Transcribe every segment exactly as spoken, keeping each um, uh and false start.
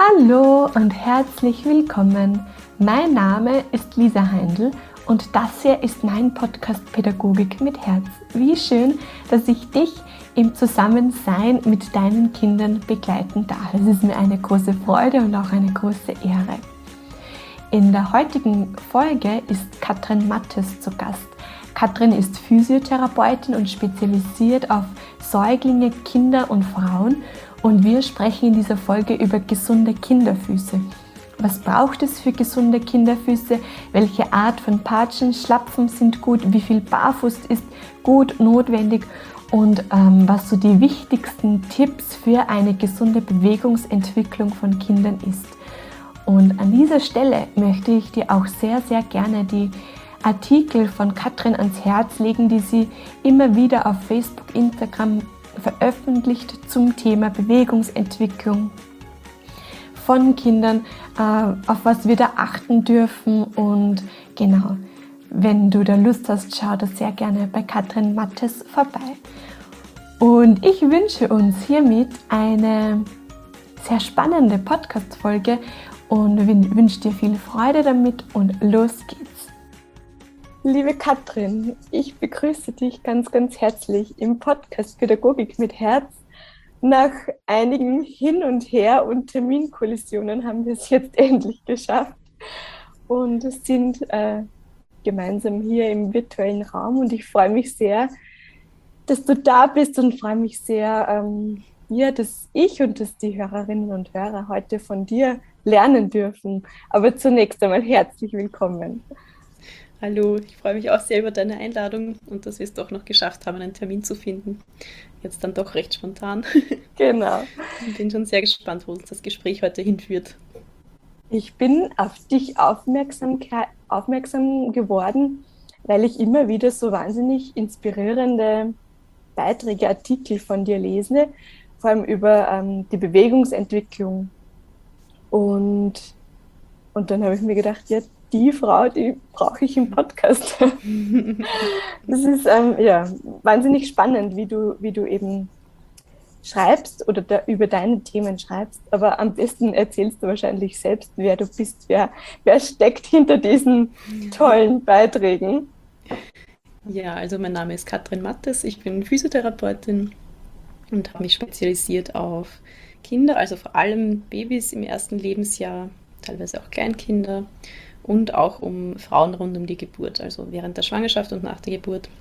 Hallo und herzlich willkommen. Mein Name ist Lisa Heindl und das hier ist mein Podcast Pädagogik mit Herz. Wie schön, dass ich dich im Zusammensein mit deinen Kindern begleiten darf. Es ist mir eine große Freude und auch eine große Ehre. In der heutigen Folge ist Katrin Mattes zu Gast. Katrin ist Physiotherapeutin und spezialisiert auf Säuglinge, Kinder und Frauen. Und wir sprechen in dieser Folge über gesunde Kinderfüße. Was braucht es für gesunde Kinderfüße? Welche Art von Patschen, Schlapfen sind gut? Wie viel Barfuß ist gut, notwendig? Und ähm, was so die wichtigsten Tipps für eine gesunde Bewegungsentwicklung von Kindern ist. Und an dieser Stelle möchte ich dir auch sehr, sehr gerne die Artikel von Katrin ans Herz legen, die sie immer wieder auf Facebook, Instagram veröffentlicht zum Thema Bewegungsentwicklung von Kindern, äh, auf was wir da achten dürfen. Und genau, wenn du da Lust hast, schau da sehr gerne bei Katrin Mattes vorbei. Und ich wünsche uns hiermit eine sehr spannende Podcast-Folge und wünsche dir viel Freude damit und los geht's. Liebe Katrin, ich begrüße dich ganz, ganz herzlich im Podcast Pädagogik mit Herz. Nach einigen Hin und Her und Terminkollisionen haben wir es jetzt endlich geschafft und sind äh, gemeinsam hier im virtuellen Raum und ich freue mich sehr, dass du da bist und freue mich sehr, ähm, ja, dass ich und dass die Hörerinnen und Hörer heute von dir lernen dürfen. Aber zunächst einmal herzlich willkommen. Hallo, ich freue mich auch sehr über deine Einladung und dass wir es doch noch geschafft haben, einen Termin zu finden. Jetzt dann doch recht spontan. Genau. Ich bin schon sehr gespannt, wo uns das Gespräch heute hinführt. Ich bin auf dich aufmerksam, aufmerksam geworden, weil ich immer wieder so wahnsinnig inspirierende Beiträge, Artikel von dir lese, vor allem über ähm, die Bewegungsentwicklung. Und, und dann habe ich mir gedacht, ja, die Frau, die brauche ich im Podcast. Das ist ähm, ja, wahnsinnig spannend, wie du, wie du eben schreibst oder da, über deine Themen schreibst. Aber am besten erzählst du wahrscheinlich selbst, wer du bist, wer, wer steckt hinter diesen tollen Beiträgen. Ja, also mein Name ist Katrin Mattes, ich bin Physiotherapeutin und habe mich spezialisiert auf Kinder, also vor allem Babys im ersten Lebensjahr, teilweise auch Kleinkinder. Und auch um Frauen rund um die Geburt, also während der Schwangerschaft und nach der Geburt.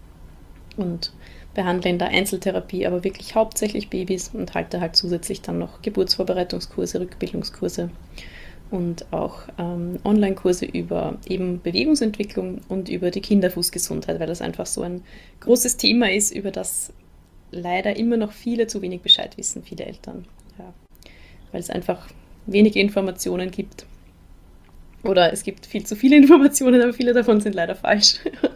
Und behandle in der Einzeltherapie aber wirklich hauptsächlich Babys und halte halt zusätzlich dann noch Geburtsvorbereitungskurse, Rückbildungskurse und auch ähm, Online-Kurse über eben Bewegungsentwicklung und über die Kinderfußgesundheit, weil das einfach so ein großes Thema ist, über das leider immer noch viele zu wenig Bescheid wissen, viele Eltern. Ja, weil es einfach wenige Informationen gibt. Oder es gibt viel zu viele Informationen, aber viele davon sind leider falsch.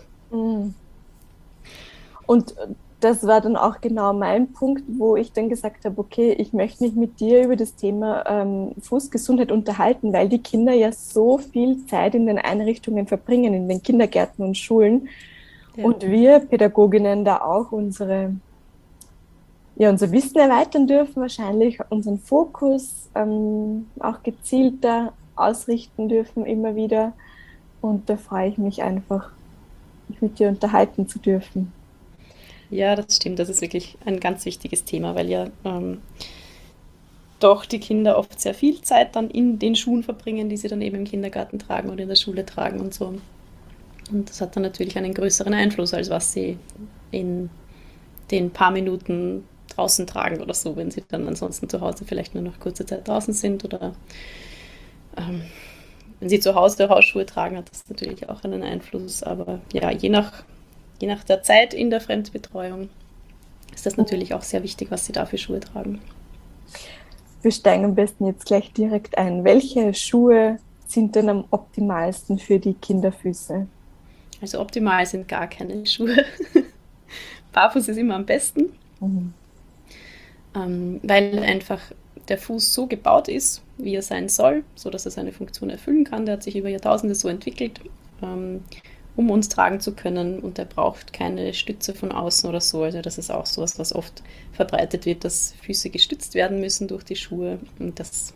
Und das war dann auch genau mein Punkt, wo ich dann gesagt habe, okay, ich möchte mich mit dir über das Thema ähm, Fußgesundheit unterhalten, weil die Kinder ja so viel Zeit in den Einrichtungen verbringen, in den Kindergärten und Schulen. Ja. Und wir Pädagoginnen da auch unsere, ja, unser Wissen erweitern dürfen, wahrscheinlich unseren Fokus ähm, auch gezielter ausrichten dürfen immer wieder. Und da freue ich mich einfach, mich mit dir unterhalten zu dürfen. Ja, das stimmt. Das ist wirklich ein ganz wichtiges Thema, weil ja ähm, doch die Kinder oft sehr viel Zeit dann in den Schuhen verbringen, die sie dann eben im Kindergarten tragen oder in der Schule tragen und so. Und das hat dann natürlich einen größeren Einfluss, als was sie in den paar Minuten draußen tragen oder so, wenn sie dann ansonsten zu Hause vielleicht nur noch kurze Zeit draußen sind oder Ähm, wenn sie zu Hause Hausschuhe tragen, hat das natürlich auch einen Einfluss. Aber ja, je nach, je nach der Zeit in der Fremdbetreuung ist das natürlich auch sehr wichtig, was sie da für Schuhe tragen. Wir steigen am besten jetzt gleich direkt ein. Welche Schuhe sind denn am optimalsten für die Kinderfüße? Also optimal sind gar keine Schuhe. Barfuß ist immer am besten, mhm. ähm, weil einfach der Fuß so gebaut ist, wie er sein soll, so dass er seine Funktion erfüllen kann. Der hat sich über Jahrtausende so entwickelt, ähm, um uns tragen zu können, und er braucht keine Stütze von außen oder so. Also das ist auch sowas, was oft verbreitet wird, dass Füße gestützt werden müssen durch die Schuhe, und das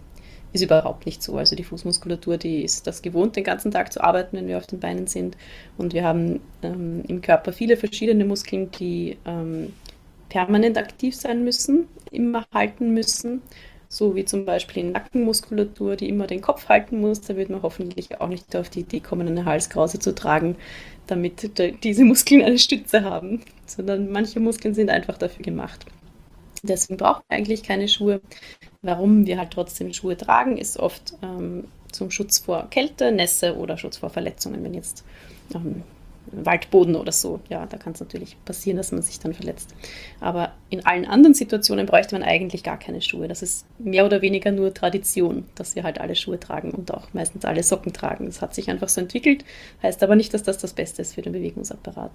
ist überhaupt nicht so. Also die Fußmuskulatur, die ist das gewohnt, den ganzen Tag zu arbeiten, wenn wir auf den Beinen sind. Und wir haben ähm, im Körper viele verschiedene Muskeln, die ähm, permanent aktiv sein müssen, immer halten müssen. So wie zum Beispiel die Nackenmuskulatur, die immer den Kopf halten muss. Da wird man hoffentlich auch nicht auf die Idee kommen, eine Halskrause zu tragen, damit diese Muskeln eine Stütze haben, sondern manche Muskeln sind einfach dafür gemacht. Deswegen brauchen wir eigentlich keine Schuhe. Warum wir halt trotzdem Schuhe tragen, ist oft ähm, zum Schutz vor Kälte, Nässe oder Schutz vor Verletzungen, wenn jetzt ähm, Waldboden oder so, ja, da kann es natürlich passieren, dass man sich dann verletzt. Aber in allen anderen Situationen bräuchte man eigentlich gar keine Schuhe. Das ist mehr oder weniger nur Tradition, dass wir halt alle Schuhe tragen und auch meistens alle Socken tragen. Das hat sich einfach so entwickelt, heißt aber nicht, dass das das Beste ist für den Bewegungsapparat.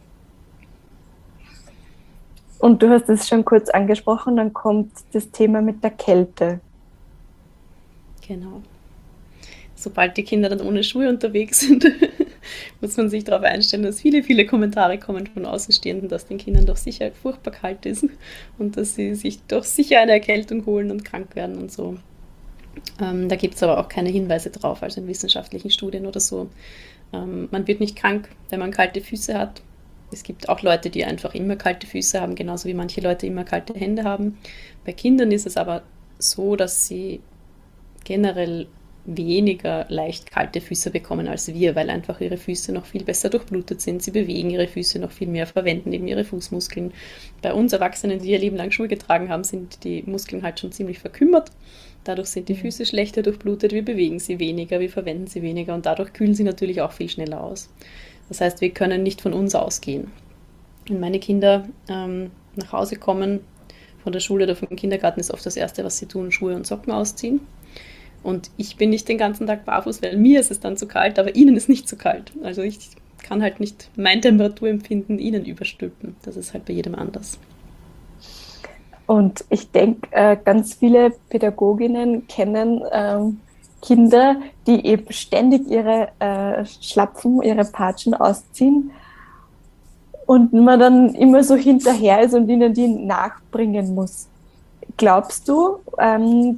Und du hast es schon kurz angesprochen, dann kommt das Thema mit der Kälte. Genau. Sobald die Kinder dann ohne Schuhe unterwegs sind, muss man sich darauf einstellen, dass viele, viele Kommentare kommen von Außenstehenden, dass den Kindern doch sicher furchtbar kalt ist und dass sie sich doch sicher eine Erkältung holen und krank werden und so. Ähm, da gibt es aber auch keine Hinweise drauf, also in wissenschaftlichen Studien oder so. Ähm, man wird nicht krank, wenn man kalte Füße hat. Es gibt auch Leute, die einfach immer kalte Füße haben, genauso wie manche Leute immer kalte Hände haben. Bei Kindern ist es aber so, dass sie generell weniger leicht kalte Füße bekommen als wir, weil einfach ihre Füße noch viel besser durchblutet sind. Sie bewegen ihre Füße noch viel mehr, verwenden eben ihre Fußmuskeln. Bei uns Erwachsenen, die ihr Leben lang Schuhe getragen haben, sind die Muskeln halt schon ziemlich verkümmert. Dadurch sind die Füße schlechter durchblutet, wir bewegen sie weniger, wir verwenden sie weniger und dadurch kühlen sie natürlich auch viel schneller aus. Das heißt, wir können nicht von uns ausgehen. Wenn meine Kinder ähm, nach Hause kommen von der Schule oder vom Kindergarten, ist oft das Erste, was sie tun, Schuhe und Socken ausziehen. Und ich bin nicht den ganzen Tag barfuß, weil mir ist es dann zu kalt, aber ihnen ist nicht zu kalt. Also ich kann halt nicht mein Temperaturempfinden ihnen überstülpen. Das ist halt bei jedem anders. Und ich denke, äh, ganz viele Pädagoginnen kennen ähm, Kinder, die eben ständig ihre äh, Schlapfen, ihre Patschen ausziehen und man dann immer so hinterher ist und ihnen die nachbringen muss. Glaubst du, ähm,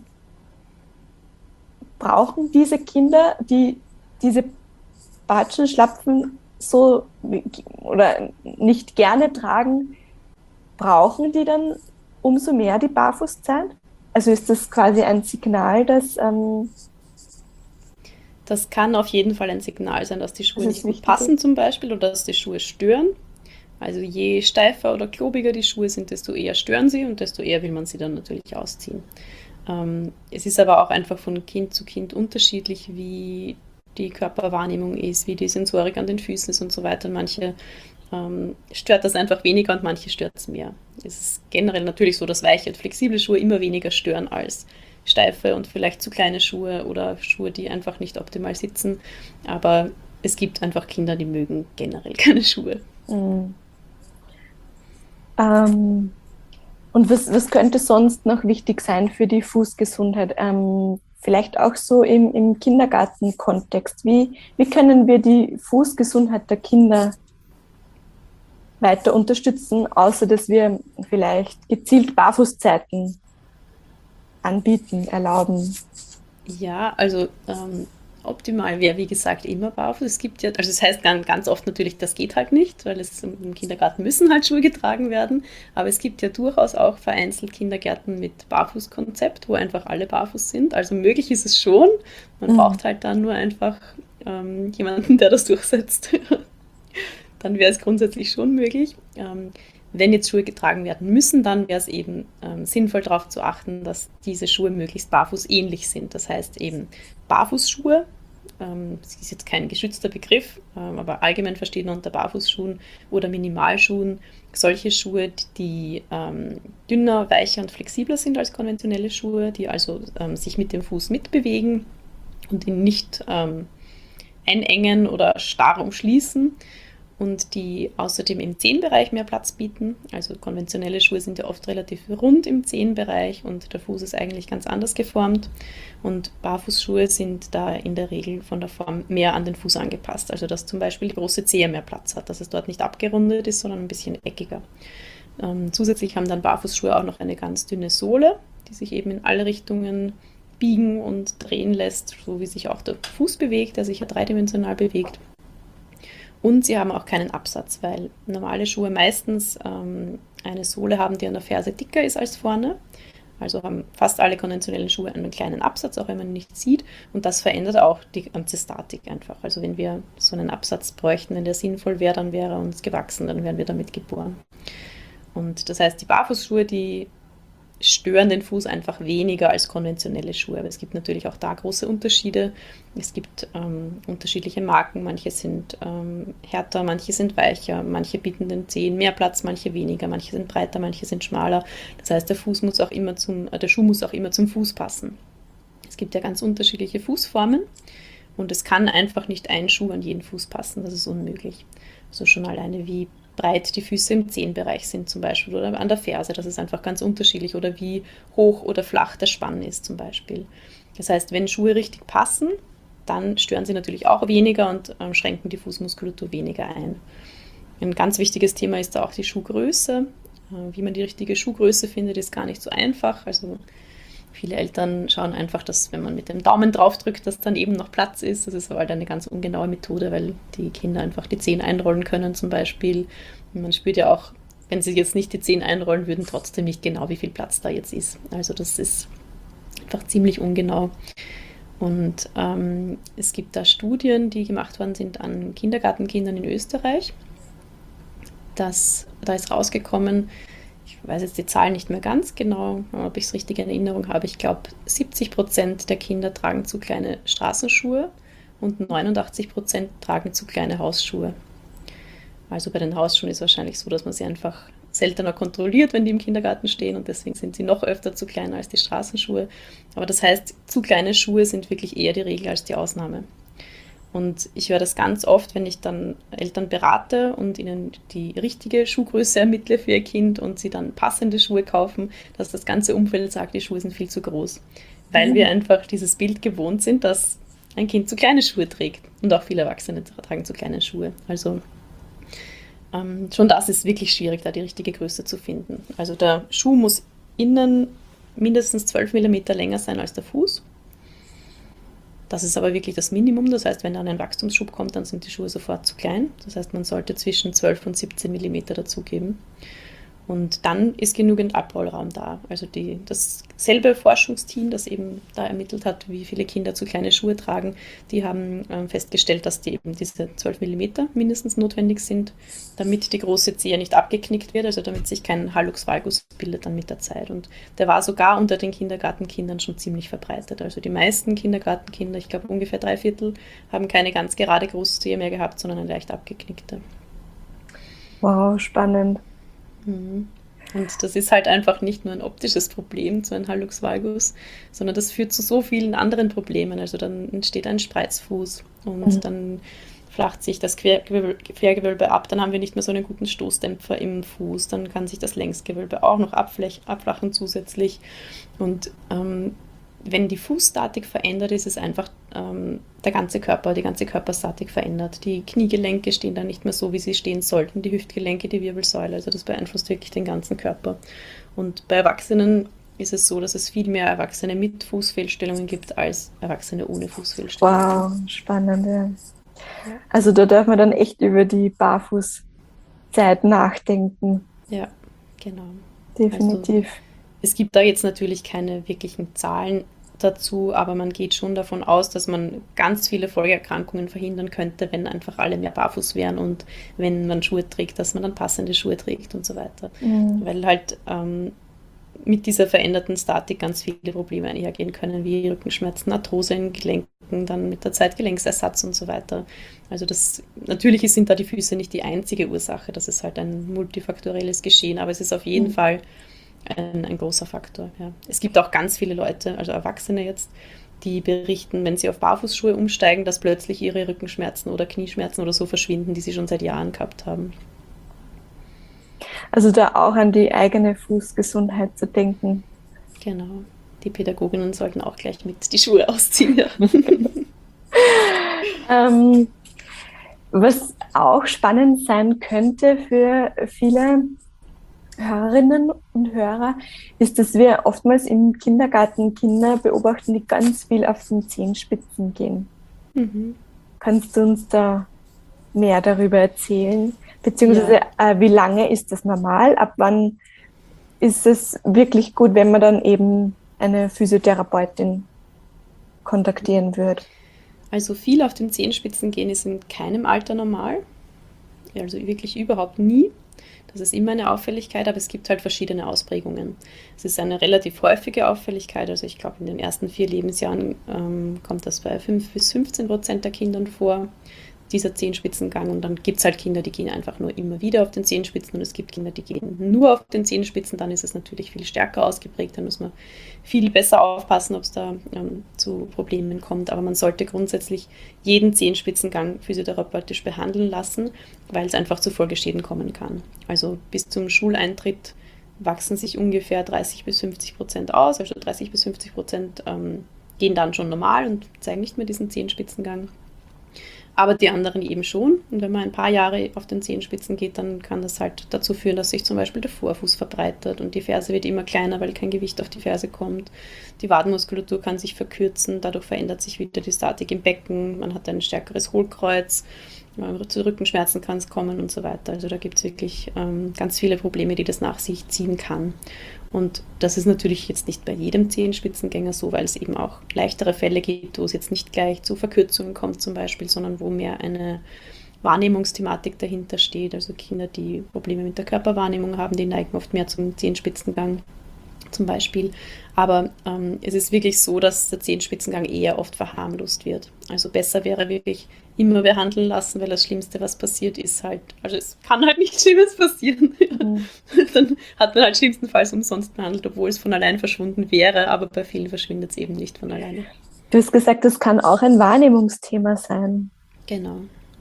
brauchen diese Kinder, die diese Patschen, Schlapfen so oder nicht gerne tragen, brauchen die dann umso mehr die Barfußzeit? Also ist das quasi ein Signal, dass ähm, das kann auf jeden Fall ein Signal sein, dass die Schuhe das nicht gut wichtig passen ist? zum Beispiel oder dass die Schuhe stören. Also je steifer oder klobiger die Schuhe sind, desto eher stören sie und desto eher will man sie dann natürlich ausziehen. Ähm, es ist aber auch einfach von Kind zu Kind unterschiedlich, wie die Körperwahrnehmung ist, wie die Sensorik an den Füßen ist und so weiter. Und manche ähm, stört das einfach weniger und manche stört es mehr. Es ist generell natürlich so, dass weiche und flexible Schuhe immer weniger stören als steife und vielleicht zu kleine Schuhe oder Schuhe, die einfach nicht optimal sitzen. Aber es gibt einfach Kinder, die mögen generell keine Schuhe. Mhm. Ähm, und was, was könnte sonst noch wichtig sein für die Fußgesundheit? Ähm, vielleicht auch so im, im Kindergarten-Kontext. Wie, wie können wir die Fußgesundheit der Kinder weiter unterstützen, außer dass wir vielleicht gezielt Barfußzeiten anbieten, erlauben? Ja, also ähm, optimal wäre, wie gesagt, immer barfuß. Es gibt ja, also es heißt ganz, ganz oft natürlich, das geht halt nicht, weil es im Kindergarten müssen halt Schuhe getragen werden. Aber es gibt ja durchaus auch vereinzelt Kindergärten mit Barfußkonzept, wo einfach alle barfuß sind. Also möglich ist es schon. Man Mhm. braucht halt dann nur einfach ähm, jemanden, der das durchsetzt. Dann wäre es grundsätzlich schon möglich. Ähm, wenn jetzt Schuhe getragen werden müssen, dann wäre es eben ähm, sinnvoll darauf zu achten, dass diese Schuhe möglichst barfußähnlich sind. Das heißt eben Barfußschuhe, ähm, das ist jetzt kein geschützter Begriff, ähm, aber allgemein versteht man unter Barfußschuhen oder Minimalschuhen solche Schuhe, die ähm, dünner, weicher und flexibler sind als konventionelle Schuhe, die also ähm, sich mit dem Fuß mitbewegen und ihn nicht ähm, einengen oder starr umschließen. Und die außerdem im Zehenbereich mehr Platz bieten. Also konventionelle Schuhe sind ja oft relativ rund im Zehenbereich und der Fuß ist eigentlich ganz anders geformt. Und Barfußschuhe sind da in der Regel von der Form mehr an den Fuß angepasst. Also dass zum Beispiel die große Zehe mehr Platz hat, dass es dort nicht abgerundet ist, sondern ein bisschen eckiger. Ähm, zusätzlich haben dann Barfußschuhe auch noch eine ganz dünne Sohle, die sich eben in alle Richtungen biegen und drehen lässt, so wie sich auch der Fuß bewegt, der sich ja dreidimensional bewegt. Und sie haben auch keinen Absatz, weil normale Schuhe meistens ähm, eine Sohle haben, die an der Ferse dicker ist als vorne. Also haben fast alle konventionellen Schuhe einen kleinen Absatz, auch wenn man ihn nicht sieht. Und das verändert auch die ganze Statik einfach. Also wenn wir so einen Absatz bräuchten, wenn der sinnvoll wäre, dann wäre er uns gewachsen, dann wären wir damit geboren. Und das heißt, die Barfußschuhe, die stören den Fuß einfach weniger als konventionelle Schuhe. Aber es gibt natürlich auch da große Unterschiede. Es gibt ähm, unterschiedliche Marken. Manche sind ähm, härter, manche sind weicher, manche bieten den Zehen mehr Platz, manche weniger, manche sind breiter, manche sind schmaler. Das heißt, der Fuß muss auch immer zum, äh, der Schuh muss auch immer zum Fuß passen. Es gibt ja ganz unterschiedliche Fußformen und es kann einfach nicht ein Schuh an jeden Fuß passen. Das ist unmöglich. Also schon alleine wie breit die Füße im Zehenbereich sind zum Beispiel oder an der Ferse, das ist einfach ganz unterschiedlich oder wie hoch oder flach der Spann ist zum Beispiel. Das heißt, wenn Schuhe richtig passen, dann stören sie natürlich auch weniger und ähm, schränken die Fußmuskulatur weniger ein. Ein ganz wichtiges Thema ist da auch die Schuhgröße. Äh, wie man die richtige Schuhgröße findet, ist gar nicht so einfach. Also viele Eltern schauen einfach, dass wenn man mit dem Daumen drauf drückt, dass dann eben noch Platz ist. Das ist aber halt eine ganz ungenaue Methode, weil die Kinder einfach die Zehen einrollen können zum Beispiel. Und man spürt ja auch, wenn sie jetzt nicht die Zehen einrollen würden, trotzdem nicht genau, wie viel Platz da jetzt ist. Also das ist einfach ziemlich ungenau. Und ähm, es gibt da Studien, die gemacht worden sind an Kindergartenkindern in Österreich. Das, da ist rausgekommen, ich weiß jetzt die Zahlen nicht mehr ganz genau, ob ich es richtig in Erinnerung habe. Ich glaube, siebzig Prozent der Kinder tragen zu kleine Straßenschuhe und neunundachtzig Prozent tragen zu kleine Hausschuhe. Also bei den Hausschuhen ist es wahrscheinlich so, dass man sie einfach seltener kontrolliert, wenn die im Kindergarten stehen und deswegen sind sie noch öfter zu klein als die Straßenschuhe. Aber das heißt, zu kleine Schuhe sind wirklich eher die Regel als die Ausnahme. Und ich höre das ganz oft, wenn ich dann Eltern berate und ihnen die richtige Schuhgröße ermittle für ihr Kind und sie dann passende Schuhe kaufen, dass das ganze Umfeld sagt, die Schuhe sind viel zu groß. Weil wir einfach dieses Bild gewohnt sind, dass ein Kind zu kleine Schuhe trägt. Und auch viele Erwachsene tragen zu kleine Schuhe. Also ähm, schon das ist wirklich schwierig, da die richtige Größe zu finden. Also der Schuh muss innen mindestens zwölf Millimeter länger sein als der Fuß. Das ist aber wirklich das Minimum. Das heißt, wenn dann ein Wachstumsschub kommt, dann sind die Schuhe sofort zu klein. Das heißt, man sollte zwischen zwölf und siebzehn Millimeter dazugeben. Und dann ist genügend Abrollraum da. Also die, dasselbe Forschungsteam, das eben da ermittelt hat, wie viele Kinder zu kleine Schuhe tragen, die haben ähm, festgestellt, dass die eben diese zwölf Millimeter mindestens notwendig sind, damit die große Zehe nicht abgeknickt wird, also damit sich kein Hallux valgus bildet dann mit der Zeit. Und der war sogar unter den Kindergartenkindern schon ziemlich verbreitet. Also die meisten Kindergartenkinder, ich glaube ungefähr drei Viertel, haben keine ganz gerade große Zehe mehr gehabt, sondern eine leicht abgeknickte. Wow, spannend. Und das ist halt einfach nicht nur ein optisches Problem, so ein Hallux valgus, sondern das führt zu so vielen anderen Problemen. Also dann entsteht ein Spreizfuß und mhm. dann flacht sich das Quergewölbe, Quergewölbe ab, dann haben wir nicht mehr so einen guten Stoßdämpfer im Fuß, dann kann sich das Längsgewölbe auch noch abflach, abflachen zusätzlich. Und ähm, wenn die Fußstatik verändert ist, ist einfach ähm, der ganze Körper, die ganze Körperstatik verändert. Die Kniegelenke stehen dann nicht mehr so, wie sie stehen sollten, die Hüftgelenke, die Wirbelsäule, also das beeinflusst wirklich den ganzen Körper. Und bei Erwachsenen ist es so, dass es viel mehr Erwachsene mit Fußfehlstellungen gibt, als Erwachsene ohne Fußfehlstellungen. Wow, spannend, ja. Also da darf man dann echt über die Barfußzeit nachdenken. Ja, genau. Definitiv. Also, es gibt da jetzt natürlich keine wirklichen Zahlen dazu, aber man geht schon davon aus, dass man ganz viele Folgeerkrankungen verhindern könnte, wenn einfach alle mehr barfuß wären und wenn man Schuhe trägt, dass man dann passende Schuhe trägt und so weiter. Mhm. Weil halt ähm, mit dieser veränderten Statik ganz viele Probleme einhergehen können, wie Rückenschmerzen, Arthrose in Gelenken, dann mit der Zeit Gelenksersatz und so weiter. Also das, natürlich sind da die Füße nicht die einzige Ursache, das ist halt ein multifaktorielles Geschehen, aber es ist auf jeden mhm. Fall Ein, ein großer Faktor. Ja. Es gibt auch ganz viele Leute, also Erwachsene jetzt, die berichten, wenn sie auf Barfußschuhe umsteigen, dass plötzlich ihre Rückenschmerzen oder Knieschmerzen oder so verschwinden, die sie schon seit Jahren gehabt haben. Also da auch an die eigene Fußgesundheit zu denken. Genau. Die Pädagoginnen sollten auch gleich mit die Schuhe ausziehen. Ja. ähm, was auch spannend sein könnte für viele Hörerinnen und Hörer, ist, dass wir oftmals im Kindergarten Kinder beobachten, die ganz viel auf den Zehenspitzen gehen. Mhm. Kannst du uns da mehr darüber erzählen? Ja, Beziehungsweise, äh, wie lange ist das normal? Ab wann ist es wirklich gut, wenn man dann eben eine Physiotherapeutin kontaktieren wird? also viel auf den Zehenspitzen gehen ist in keinem Alter normal, also wirklich überhaupt nie. Das ist immer eine Auffälligkeit, aber es gibt halt verschiedene Ausprägungen. Es ist eine relativ häufige Auffälligkeit, also ich glaube in den ersten vier Lebensjahren ähm, kommt das bei fünf bis fünfzehn Prozent der Kindern vor, dieser Zehenspitzengang. Und dann gibt es halt Kinder, die gehen einfach nur immer wieder auf den Zehenspitzen und es gibt Kinder, die gehen nur auf den Zehenspitzen. Dann ist es natürlich viel stärker ausgeprägt, dann muss man viel besser aufpassen, ob es da ähm, zu Problemen kommt. Aber man sollte grundsätzlich jeden Zehenspitzengang physiotherapeutisch behandeln lassen, weil es einfach zu Folgeschäden kommen kann. Also bis zum Schuleintritt wachsen sich ungefähr dreißig bis fünfzig Prozent aus, also dreißig bis fünfzig Prozent ähm, gehen dann schon normal und zeigen nicht mehr diesen Zehenspitzengang. Aber die anderen eben schon. Und wenn man ein paar Jahre auf den Zehenspitzen geht, dann kann das halt dazu führen, dass sich zum Beispiel der Vorfuß verbreitert und die Ferse wird immer kleiner, weil kein Gewicht auf die Ferse kommt. Die Wadenmuskulatur kann sich verkürzen, dadurch verändert sich wieder die Statik im Becken, man hat ein stärkeres Hohlkreuz, zu Rückenschmerzen kann es kommen und so weiter. Also da gibt es wirklich ähm, ganz viele Probleme, die das nach sich ziehen kann. Und das ist natürlich jetzt nicht bei jedem Zehenspitzengänger so, weil es eben auch leichtere Fälle gibt, wo es jetzt nicht gleich zu Verkürzungen kommt zum Beispiel, sondern wo mehr eine Wahrnehmungsthematik dahinter steht. Also Kinder, die Probleme mit der Körperwahrnehmung haben, die neigen oft mehr zum Zehenspitzengang zum Beispiel. Aber ähm, es ist wirklich so, dass der Zehenspitzengang eher oft verharmlost wird. Also besser wäre wirklich immer behandeln lassen, weil das Schlimmste, was passiert, ist halt, also es kann halt nichts Schlimmes passieren. Mhm. Dann hat man halt schlimmstenfalls umsonst behandelt, obwohl es von allein verschwunden wäre, aber bei vielen verschwindet es eben nicht von alleine. Du hast gesagt, das kann auch ein Wahrnehmungsthema sein. Genau.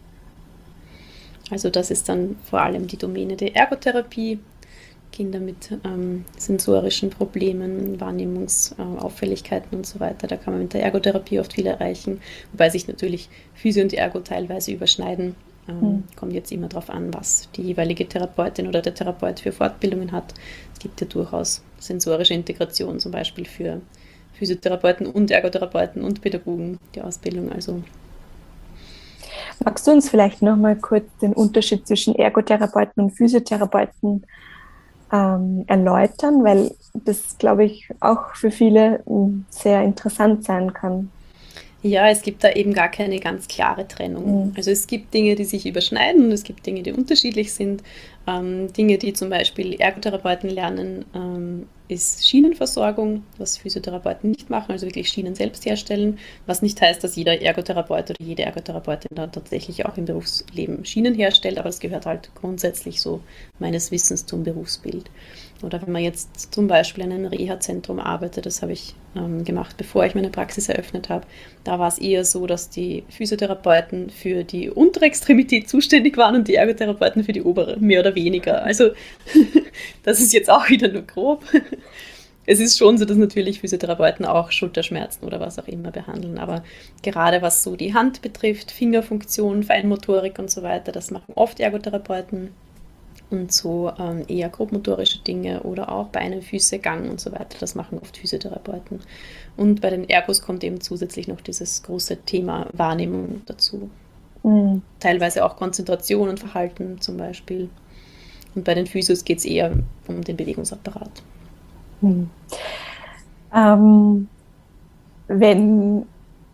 Also das ist dann vor allem die Domäne der Ergotherapie. Kinder mit ähm, sensorischen Problemen, Wahrnehmungsauffälligkeiten äh, und so weiter. Da kann man mit der Ergotherapie oft viel erreichen, wobei sich natürlich Physio und Ergo teilweise überschneiden. Ähm, Mhm. kommt jetzt immer darauf an, was die jeweilige Therapeutin oder der Therapeut für Fortbildungen hat. Es gibt ja durchaus sensorische Integration, zum Beispiel für Physiotherapeuten und Ergotherapeuten und Pädagogen, die Ausbildung. Also Magst du uns vielleicht noch mal kurz den Unterschied zwischen Ergotherapeuten und Physiotherapeuten ähm, erläutern, weil das, glaube ich, auch für viele m, sehr interessant sein kann. ja, es gibt da eben gar keine ganz klare Trennung. Mhm. Also es gibt Dinge, die sich überschneiden und es gibt Dinge, die unterschiedlich sind. Ähm, Dinge, die zum Beispiel Ergotherapeuten lernen, ähm, ist Schienenversorgung, was Physiotherapeuten nicht machen, also wirklich Schienen selbst herstellen, was nicht heißt, dass jeder Ergotherapeut oder jede Ergotherapeutin da tatsächlich auch im Berufsleben Schienen herstellt, aber es gehört halt grundsätzlich so meines Wissens zum Berufsbild. Oder wenn man jetzt zum Beispiel in einem Reha-Zentrum arbeitet, das habe ich ähm, gemacht, bevor ich meine Praxis eröffnet habe, da war es eher so, dass die Physiotherapeuten für die untere Extremität zuständig waren und die Ergotherapeuten für die obere, mehr oder weniger. Also das ist jetzt auch wieder nur grob. Es ist schon so, dass natürlich Physiotherapeuten auch Schulterschmerzen oder was auch immer behandeln, aber gerade was so die Hand betrifft, Fingerfunktion, Feinmotorik und so weiter, das machen oft Ergotherapeuten. Und so ähm, eher grobmotorische Dinge oder auch Beine, Füße, Gang und so weiter, das machen oft Physiotherapeuten. Und bei den Ergos kommt eben zusätzlich noch dieses große Thema Wahrnehmung dazu. Mhm. Teilweise auch Konzentration und Verhalten zum Beispiel. Und bei den Physios geht es eher um den Bewegungsapparat. Mhm. Ähm, wenn,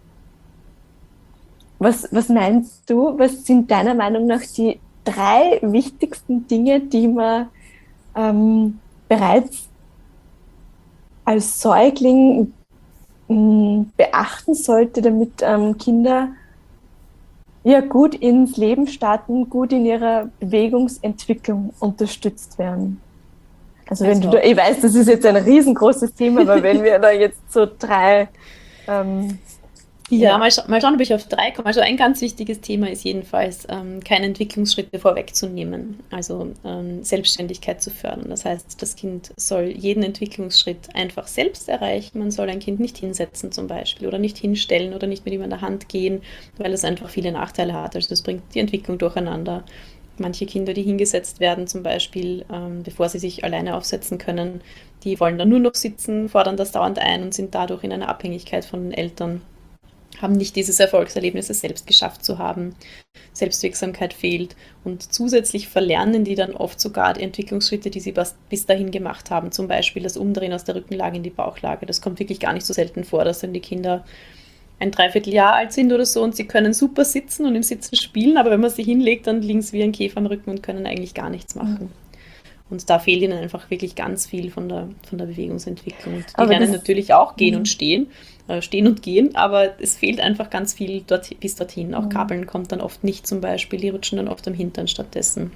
was, was meinst du, was sind deiner Meinung nach die drei wichtigsten Dinge, die man ähm, bereits als Säugling mh, beachten sollte, damit ähm, Kinder ja gut ins Leben starten, gut in ihrer Bewegungsentwicklung unterstützt werden? Also wenn du Also da, ich weiß, das ist jetzt ein riesengroßes Thema, aber wenn wir da jetzt so drei, ähm, ja, ja, mal, scha mal schauen, ob ich auf drei komme. Also ein ganz wichtiges Thema ist jedenfalls, ähm, keine Entwicklungsschritte vorwegzunehmen, also ähm, Selbstständigkeit zu fördern. Das heißt, das Kind soll jeden Entwicklungsschritt einfach selbst erreichen. Man soll ein Kind nicht hinsetzen zum Beispiel oder nicht hinstellen oder nicht mit ihm an der Hand gehen, weil es einfach viele Nachteile hat. Also das bringt die Entwicklung durcheinander. Manche Kinder, die hingesetzt werden, zum Beispiel, ähm, bevor sie sich alleine aufsetzen können, die wollen dann nur noch sitzen, fordern das dauernd ein und sind dadurch in einer Abhängigkeit von den Eltern, haben nicht dieses Erfolgserlebnis, es selbst geschafft zu haben. Selbstwirksamkeit fehlt und zusätzlich verlernen die dann oft sogar die Entwicklungsschritte, die sie bis dahin gemacht haben, zum Beispiel das Umdrehen aus der Rückenlage in die Bauchlage. Das kommt wirklich gar nicht so selten vor, dass dann die Kinder ein Dreivierteljahr alt sind oder so und sie können super sitzen und im Sitzen spielen, aber wenn man sie hinlegt, dann liegen sie wie ein Käfer am Rücken und können eigentlich gar nichts machen. Und da fehlt ihnen einfach wirklich ganz viel von der, von der Bewegungsentwicklung. Und die Aber lernen das- natürlich auch gehen und stehen, äh, stehen und gehen, aber es fehlt einfach ganz viel dort, bis dorthin. Auch Krabbeln kommt dann oft nicht zum Beispiel, die rutschen dann oft am Hintern stattdessen.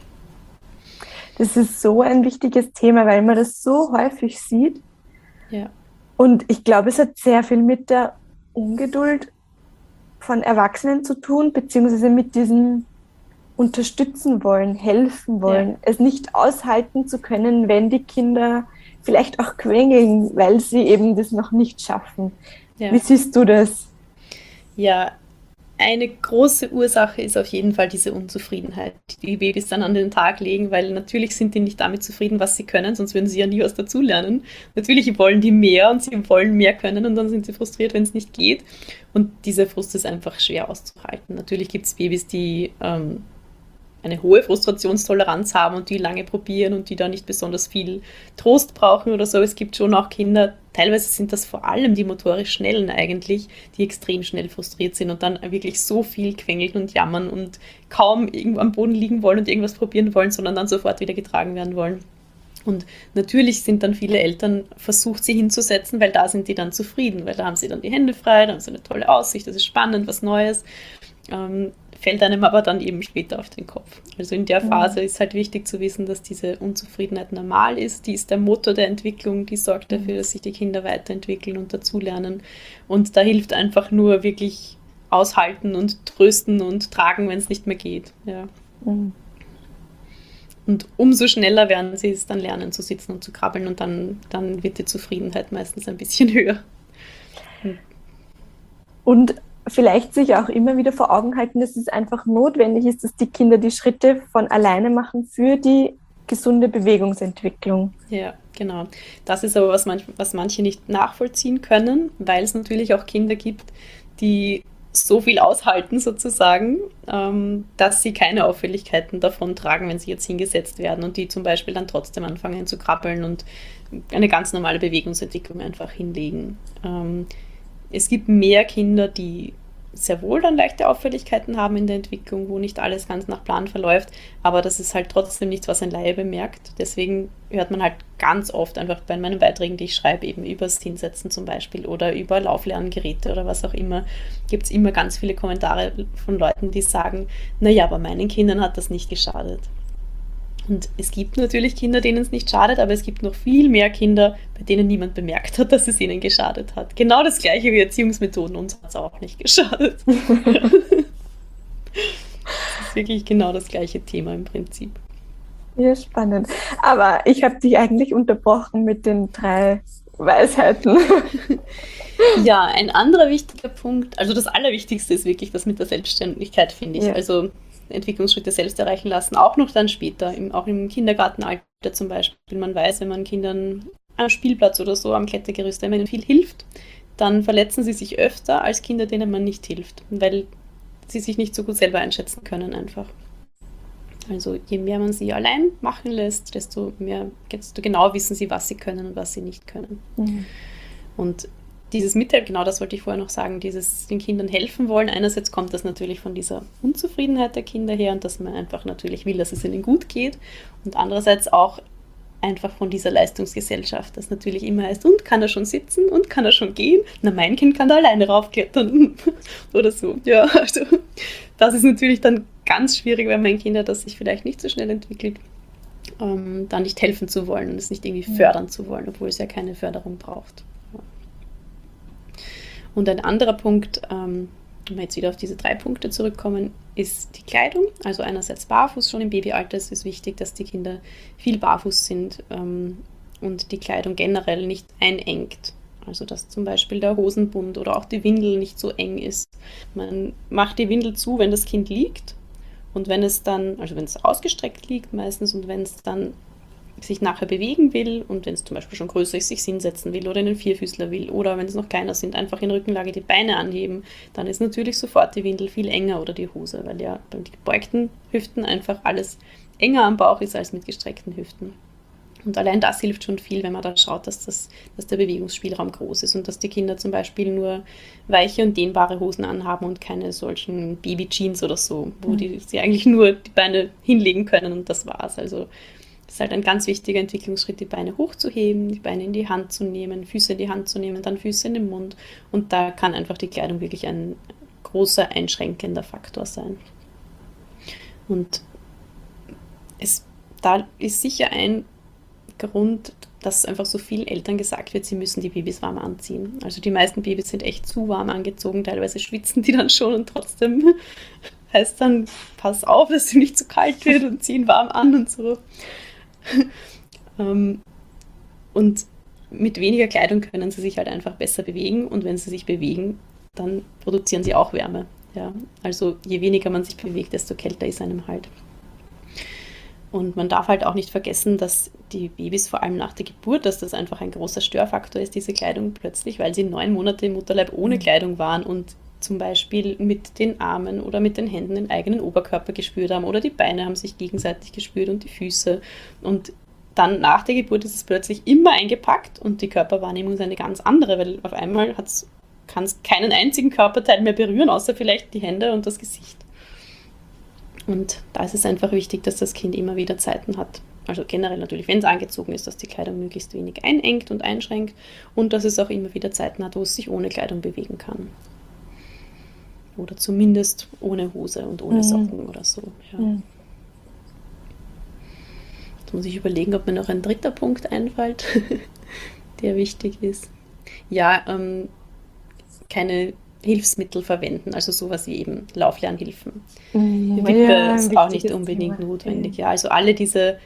Das ist so ein wichtiges Thema, weil man das so häufig sieht. Ja. Und ich glaube, es hat sehr viel mit der Ungeduld von Erwachsenen zu tun, beziehungsweise mit diesem unterstützen wollen, helfen wollen, Ja. es nicht aushalten zu können, wenn die Kinder vielleicht auch quengeln, weil sie eben das noch nicht schaffen. Ja. Wie siehst du das? Ja, eine große Ursache ist auf jeden Fall diese Unzufriedenheit, die die Babys dann an den Tag legen, weil natürlich sind die nicht damit zufrieden, was sie können, sonst würden sie ja nie was dazulernen. Natürlich wollen die mehr und sie wollen mehr können und dann sind sie frustriert, wenn es nicht geht. Und dieser Frust ist einfach schwer auszuhalten. Natürlich gibt es Babys, die ähm, eine hohe Frustrationstoleranz haben und die lange probieren und die da nicht besonders viel Trost brauchen oder so. Es gibt schon auch Kinder, teilweise sind das vor allem die motorisch Schnellen eigentlich, die extrem schnell frustriert sind und dann wirklich so viel quengeln und jammern und kaum irgendwo am Boden liegen wollen und irgendwas probieren wollen, sondern dann sofort wieder getragen werden wollen. Und natürlich sind dann viele Eltern versucht, sie hinzusetzen, weil da sind die dann zufrieden, weil da haben sie dann die Hände frei, da haben sie eine tolle Aussicht, das ist spannend, was Neues. Ähm, fällt einem aber dann eben später auf den Kopf. Also in der Phase mhm. ist halt wichtig zu wissen, dass diese Unzufriedenheit normal ist. Die ist der Motor der Entwicklung, die sorgt dafür, dass sich die Kinder weiterentwickeln und dazulernen. Und da hilft einfach nur wirklich aushalten und trösten und tragen, wenn es nicht mehr geht. Ja. Mhm. Und umso schneller werden sie es dann lernen zu sitzen und zu krabbeln und dann, dann wird die Zufriedenheit meistens ein bisschen höher. Und vielleicht sich auch immer wieder vor Augen halten, dass es einfach notwendig ist, dass die Kinder die Schritte von alleine machen für die gesunde Bewegungsentwicklung. Ja, genau. Das ist aber, was, manch, was manche nicht nachvollziehen können, weil es natürlich auch Kinder gibt, die so viel aushalten sozusagen, ähm, dass sie keine Auffälligkeiten davon tragen, wenn sie jetzt hingesetzt werden und die zum Beispiel dann trotzdem anfangen zu krabbeln und eine ganz normale Bewegungsentwicklung einfach hinlegen. Ähm, Es gibt mehr Kinder, die sehr wohl dann leichte Auffälligkeiten haben in der Entwicklung, wo nicht alles ganz nach Plan verläuft, aber das ist halt trotzdem nichts, was ein Laie bemerkt. Deswegen hört man halt ganz oft einfach bei meinen Beiträgen, die ich schreibe, eben übers Hinsetzen zum Beispiel oder über Lauflerngeräte oder was auch immer, gibt es immer ganz viele Kommentare von Leuten, die sagen, naja, aber meinen Kindern hat das nicht geschadet. Und es gibt natürlich Kinder, denen es nicht schadet, aber es gibt noch viel mehr Kinder, bei denen niemand bemerkt hat, dass es ihnen geschadet hat. Genau das gleiche wie Erziehungsmethoden, uns hat es auch nicht geschadet. Das ist wirklich genau das gleiche Thema im Prinzip. Ja, spannend. Aber ich habe dich eigentlich unterbrochen mit den drei Weisheiten. Ja, ein anderer wichtiger Punkt, also das Allerwichtigste ist wirklich das mit der Selbstständigkeit, finde ich. Ja. Also Entwicklungsschritte selbst erreichen lassen, auch noch dann später, im, auch im Kindergartenalter zum Beispiel. Man weiß, wenn man Kindern am Spielplatz oder so, am Klettergerüst, wenn man ihnen viel hilft, dann verletzen sie sich öfter als Kinder, denen man nicht hilft, weil sie sich nicht so gut selber einschätzen können einfach. Also je mehr man sie allein machen lässt, desto mehr, desto genau wissen sie, was sie können und was sie nicht können. Mhm. Und dieses Mitteil, genau das wollte ich vorher noch sagen, dieses den Kindern helfen wollen. Einerseits kommt das natürlich von dieser Unzufriedenheit der Kinder her und dass man einfach natürlich will, dass es ihnen gut geht. Und andererseits auch einfach von dieser Leistungsgesellschaft, das natürlich immer heißt, und kann er schon sitzen und kann er schon gehen? Na, mein Kind kann da alleine raufklettern oder so. Ja, also das ist natürlich dann ganz schwierig, wenn mein Kind, das sich vielleicht nicht so schnell entwickelt, ähm, da nicht helfen zu wollen und es nicht irgendwie fördern zu wollen, obwohl es ja keine Förderung braucht. Und ein anderer Punkt, ähm, wenn wir jetzt wieder auf diese drei Punkte zurückkommen, ist die Kleidung. Also einerseits barfuß, schon im Babyalter ist es wichtig, dass die Kinder viel barfuß sind ähm, und die Kleidung generell nicht einengt. Also dass zum Beispiel der Hosenbund oder auch die Windel nicht so eng ist. Man macht die Windel zu, wenn das Kind liegt Und wenn es dann, also wenn es ausgestreckt liegt meistens und wenn es dann sich nachher bewegen will und wenn es zum Beispiel schon größer ist, sich hinsetzen will oder in den Vierfüßler will oder wenn es noch kleiner sind, einfach in Rückenlage die Beine anheben, dann ist natürlich sofort die Windel viel enger oder die Hose, weil ja bei den gebeugten Hüften einfach alles enger am Bauch ist als mit gestreckten Hüften. Und allein das hilft schon viel, wenn man da schaut, dass, das, dass der Bewegungsspielraum groß ist und dass die Kinder zum Beispiel nur weiche und dehnbare Hosen anhaben und keine solchen Baby-Jeans oder so, wo mhm. die, sie eigentlich nur die Beine hinlegen können und das war's. Also es ist halt ein ganz wichtiger Entwicklungsschritt, die Beine hochzuheben, die Beine in die Hand zu nehmen, Füße in die Hand zu nehmen, dann Füße in den Mund. Und da kann einfach die Kleidung wirklich ein großer einschränkender Faktor sein. Und es, da ist sicher ein Grund, dass einfach so vielen Eltern gesagt wird, sie müssen die Babys warm anziehen. Also die meisten Babys sind echt zu warm angezogen, teilweise schwitzen die dann schon und trotzdem heißt dann, pass auf, dass sie nicht zu kalt wird und ziehen warm an und so. Und mit weniger Kleidung können sie sich halt einfach besser bewegen und wenn sie sich bewegen, dann produzieren sie auch Wärme. Ja? Also je weniger man sich bewegt, desto kälter ist einem halt. Und man darf halt auch nicht vergessen, dass die Babys vor allem nach der Geburt, dass das einfach ein großer Störfaktor ist, diese Kleidung plötzlich, weil sie neun Monate im Mutterleib ohne Kleidung waren und zum Beispiel mit den Armen oder mit den Händen den eigenen Oberkörper gespürt haben oder die Beine haben sich gegenseitig gespürt und die Füße. Und dann nach der Geburt ist es plötzlich immer eingepackt und die Körperwahrnehmung ist eine ganz andere, weil auf einmal kann es keinen einzigen Körperteil mehr berühren, außer vielleicht die Hände und das Gesicht. Und da ist es einfach wichtig, dass das Kind immer wieder Zeiten hat. Also generell natürlich, wenn es angezogen ist, dass die Kleidung möglichst wenig einengt und einschränkt und dass es auch immer wieder Zeiten hat, wo es sich ohne Kleidung bewegen kann. Oder zumindest ohne Hose und ohne Socken mhm. oder so. Ja. Mhm. Jetzt muss ich überlegen, ob mir noch ein dritter Punkt einfällt, der wichtig ist. Ja, ähm, keine Hilfsmittel verwenden, also sowas wie eben Lauflernhilfen. Mhm. Die Wippe ja, ist auch nicht unbedingt Thema. Notwendig. Ja, also alle diese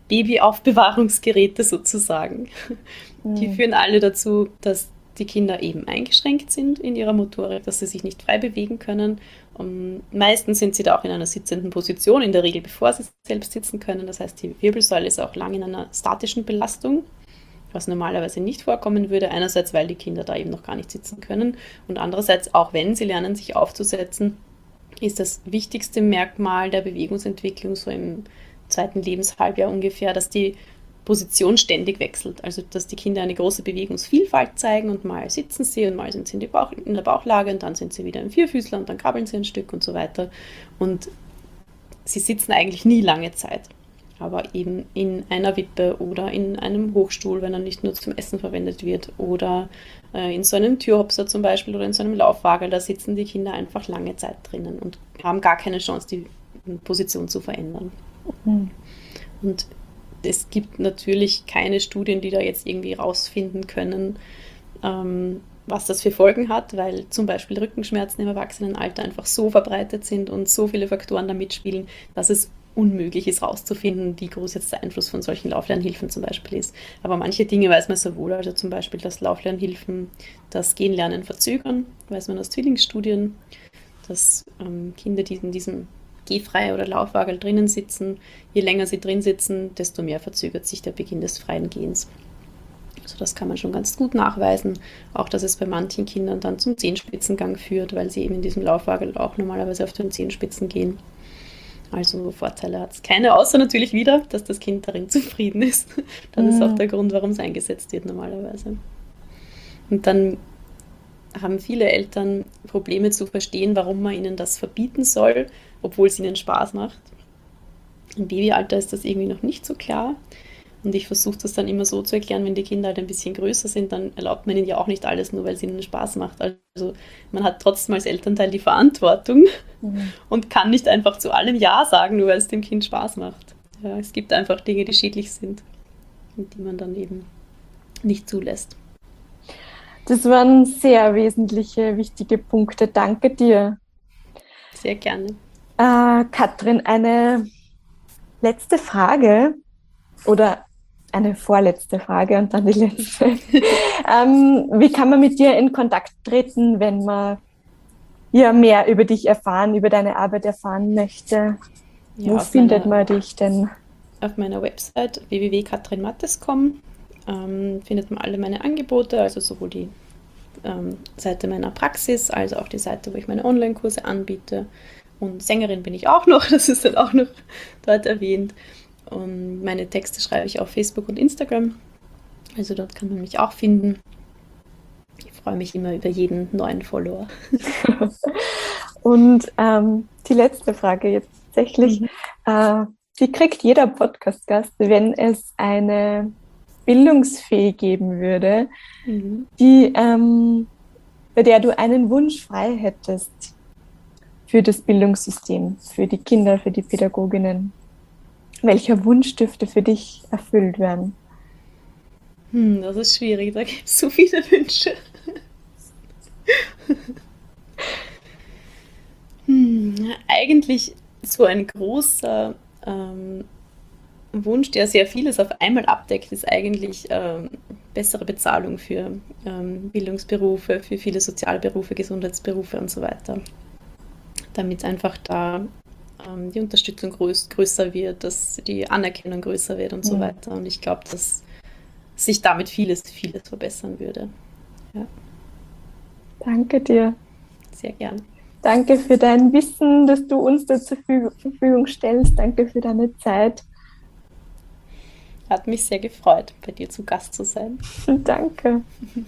Babyaufbewahrungsgeräte sozusagen, mhm. die führen alle dazu, dass die Kinder eben eingeschränkt sind in ihrer Motorik, dass sie sich nicht frei bewegen können. Um, meistens sind sie da auch in einer sitzenden Position, in der Regel bevor sie selbst sitzen können. Das heißt, die Wirbelsäule ist auch lang in einer statischen Belastung, was normalerweise nicht vorkommen würde. Einerseits, weil die Kinder da eben noch gar nicht sitzen können und andererseits, auch wenn sie lernen, sich aufzusetzen, ist das wichtigste Merkmal der Bewegungsentwicklung so im zweiten Lebenshalbjahr ungefähr, dass die Position ständig wechselt. Also, dass die Kinder eine große Bewegungsvielfalt zeigen und mal sitzen sie und mal sind sie in, die Bauch, in der Bauchlage und dann sind sie wieder im Vierfüßler und dann krabbeln sie ein Stück und so weiter. Und sie sitzen eigentlich nie lange Zeit. Aber eben in einer Wippe oder in einem Hochstuhl, wenn er nicht nur zum Essen verwendet wird oder äh, in so einem Türhopser zum Beispiel oder in so einem Laufwagel, da sitzen die Kinder einfach lange Zeit drinnen und haben gar keine Chance, die Position zu verändern. Mhm. Und es gibt natürlich keine Studien, die da jetzt irgendwie rausfinden können, ähm, was das für Folgen hat, weil zum Beispiel Rückenschmerzen im Erwachsenenalter einfach so verbreitet sind und so viele Faktoren da mitspielen, dass es unmöglich ist rauszufinden, wie groß jetzt der Einfluss von solchen Lauflernhilfen zum Beispiel ist. Aber manche Dinge weiß man sehr wohl, also zum Beispiel, dass Lauflernhilfen das Gehenlernen verzögern, weiß man aus Zwillingsstudien, dass ähm, Kinder, die in diesem Gehfrei oder Laufwagel drinnen sitzen, je länger sie drin sitzen, desto mehr verzögert sich der Beginn des freien Gehens. Also das kann man schon ganz gut nachweisen. Auch, dass es bei manchen Kindern dann zum Zehenspitzengang führt, weil sie eben in diesem Laufwagel auch normalerweise auf den Zehenspitzen gehen. Also Vorteile hat es keine, außer natürlich wieder, dass das Kind darin zufrieden ist. Das mhm. ist auch der Grund, warum es eingesetzt wird normalerweise. Und dann haben viele Eltern Probleme zu verstehen, warum man ihnen das verbieten soll, obwohl es ihnen Spaß macht. Im Babyalter ist das irgendwie noch nicht so klar. Und ich versuche das dann immer so zu erklären, wenn die Kinder halt ein bisschen größer sind, dann erlaubt man ihnen ja auch nicht alles, nur weil es ihnen Spaß macht. Also man hat trotzdem als Elternteil die Verantwortung mhm. und kann nicht einfach zu allem Ja sagen, nur weil es dem Kind Spaß macht. Ja, es gibt einfach Dinge, die schädlich sind und die man dann eben nicht zulässt. Das waren sehr wesentliche, wichtige Punkte. Danke dir. Sehr gerne. Äh, Katrin, eine letzte Frage oder eine vorletzte Frage und dann die letzte. ähm, wie kann man mit dir in Kontakt treten, wenn man ja mehr über dich erfahren, über deine Arbeit erfahren möchte? Ja, Wo auf findet meiner, man dich denn? auf meiner Website w w w punkt katrin mattes punkt com ähm, findet man alle meine Angebote, also sowohl die ähm, Seite meiner Praxis, als auch die Seite, wo ich meine Online-Kurse anbiete. Und Sängerin bin ich auch noch, das ist dann auch noch dort erwähnt. Und meine Texte schreibe ich auf Facebook und Instagram, also dort kann man mich auch finden. Ich freue mich immer über jeden neuen Follower. Und ähm, die letzte Frage jetzt tatsächlich, Mhm. äh, die kriegt jeder Podcast-Gast, wenn es eine Bildungsfee geben würde, Mhm. die, ähm, bei der du einen Wunsch frei hättest für das Bildungssystem, für die Kinder, für die Pädagoginnen. Welcher Wunsch dürfte für dich erfüllt werden? Hm, das ist schwierig, da gibt es so viele Wünsche. Hm, eigentlich so ein großer ähm, Wunsch, der sehr vieles auf einmal abdeckt, ist eigentlich ähm, bessere Bezahlung für ähm, Bildungsberufe, für viele Sozialberufe, Gesundheitsberufe und so weiter. Damit einfach da ähm, die Unterstützung größ größer wird, dass die Anerkennung größer wird und so Hm. weiter. Und ich glaube, dass sich damit vieles, vieles verbessern würde. Ja, Danke dir. sehr gern. Danke für dein Wissen, das du uns da zur Verfügung Verfügung stellst. Danke für deine Zeit. Hat mich sehr gefreut, bei dir zu Gast zu sein. Danke.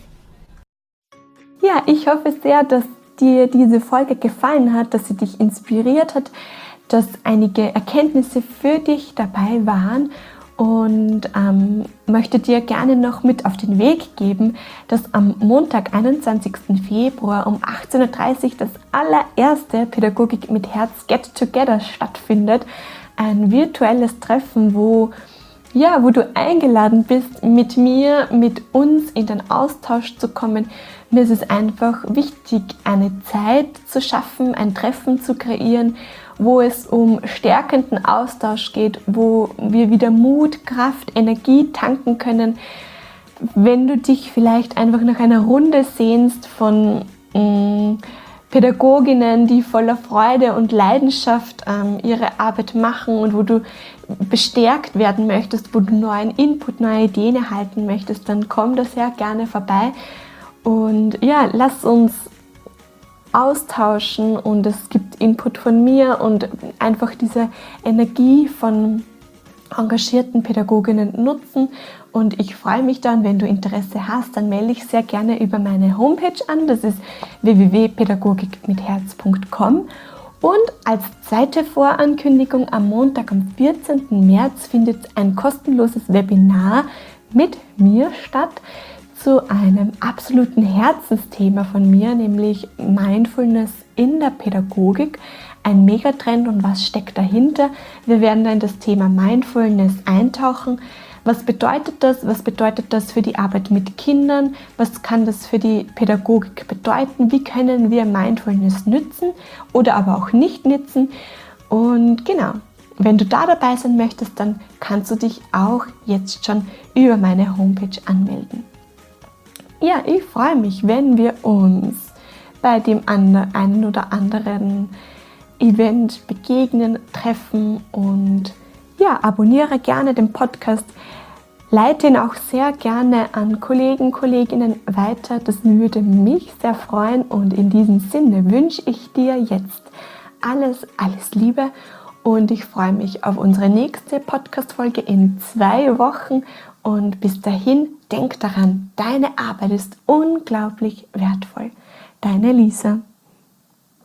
Ja, ich hoffe sehr, dass dir diese Folge gefallen hat, dass sie dich inspiriert hat, dass einige Erkenntnisse für dich dabei waren und ähm, möchte dir gerne noch mit auf den Weg geben, dass am Montag, einundzwanzigsten Februar um achtzehn Uhr dreißig das allererste Pädagogik mit Herz Get Together stattfindet. Ein virtuelles Treffen, wo Ja, wo du eingeladen bist, mit mir, mit uns in den Austausch zu kommen. Mir ist es einfach wichtig, eine Zeit zu schaffen, ein Treffen zu kreieren, wo es um stärkenden Austausch geht, wo wir wieder Mut, Kraft, Energie tanken können. Wenn du dich vielleicht einfach nach einer Runde sehnst von mh, Pädagoginnen, die voller Freude und Leidenschaft ähm, ihre Arbeit machen und wo du bestärkt werden möchtest, wo du neuen Input, neue Ideen erhalten möchtest, dann komm da sehr gerne vorbei und ja, lass uns austauschen und es gibt Input von mir und einfach diese Energie von engagierten Pädagoginnen nutzen und ich freue mich dann, wenn du Interesse hast, dann melde dich sehr gerne über meine Homepage an, das ist w w w punkt pädagogik mit herz punkt com. Und als zweite Vorankündigung am Montag, am vierzehnten März, findet ein kostenloses Webinar mit mir statt zu einem absoluten Herzensthema von mir, nämlich Mindfulness in der Pädagogik. Ein Megatrend und was steckt dahinter? Wir werden da in das Thema Mindfulness eintauchen. Was bedeutet das? Was bedeutet das für die Arbeit mit Kindern? Was kann das für die Pädagogik bedeuten? Wie können wir Mindfulness nützen oder aber auch nicht nützen? Und genau, wenn du da dabei sein möchtest, dann kannst du dich auch jetzt schon über meine Homepage anmelden. Ja, ich freue mich, wenn wir uns bei dem einen oder anderen Event begegnen, treffen und ja, abonniere gerne den Podcast, leite ihn auch sehr gerne an Kollegen, Kolleginnen weiter. Das würde mich sehr freuen und in diesem Sinne wünsche ich dir jetzt alles, alles Liebe und ich freue mich auf unsere nächste Podcast-Folge in zwei Wochen und bis dahin, denk daran, deine Arbeit ist unglaublich wertvoll. Deine Lisa.